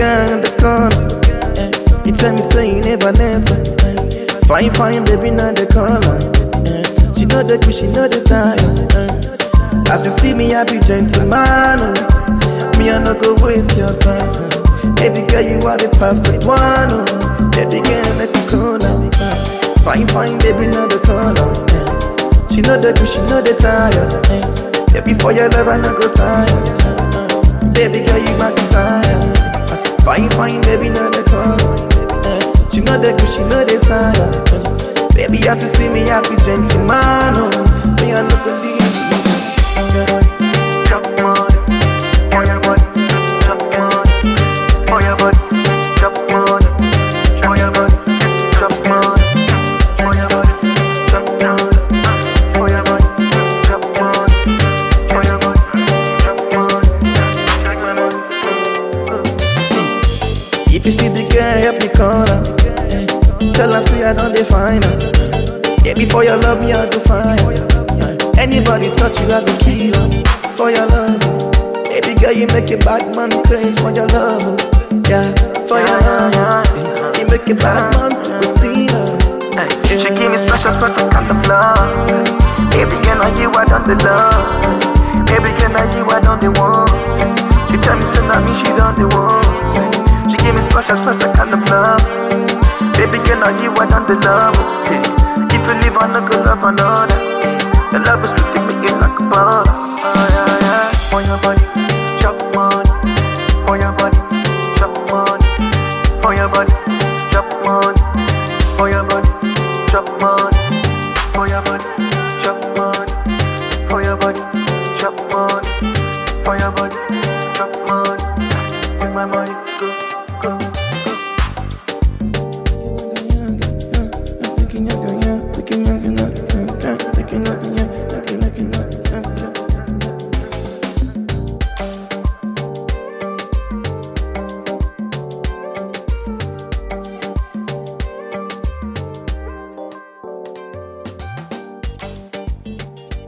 girl in the corner. You tell me say you never answer. Fine, fine, baby, not the color. She know the good, she know the time. As you see me, I be gentleman. Me, I no go waste your time. Baby girl, you are the perfect one. Baby girl, let me go now. Fine, fine, baby, not the color. She know the good, she know the time. Baby, for your love, I no go time. Baby girl, you my desire. Fine, fine, baby, not the color. She know the good, she know the time. Baby, as you see me, I be gentleman. Me, I no go leave you. Drop money, for your body. Drop money, for your body. Drop money, for your body. Drop money, for your body. Drop money, for your body. Drop money, for your body. Drop money. If you see the girl up the corner, tell her say I don't define her. Yeah, before you love me, I do fine. Anybody touch you, I go kill her. For your love, baby girl, you make a bad man crazy for your love. Yeah, for your love, you make a bad man go see her. She give me special, special kind of love. Baby girl, now you I don't the love. Baby girl, now you I don't the want. She tell me say now me she don't the want. She give me special, special kind of love. Baby girl, now you I don't the love. If you leave, I no go love another. The love is sweet, me in like a ball.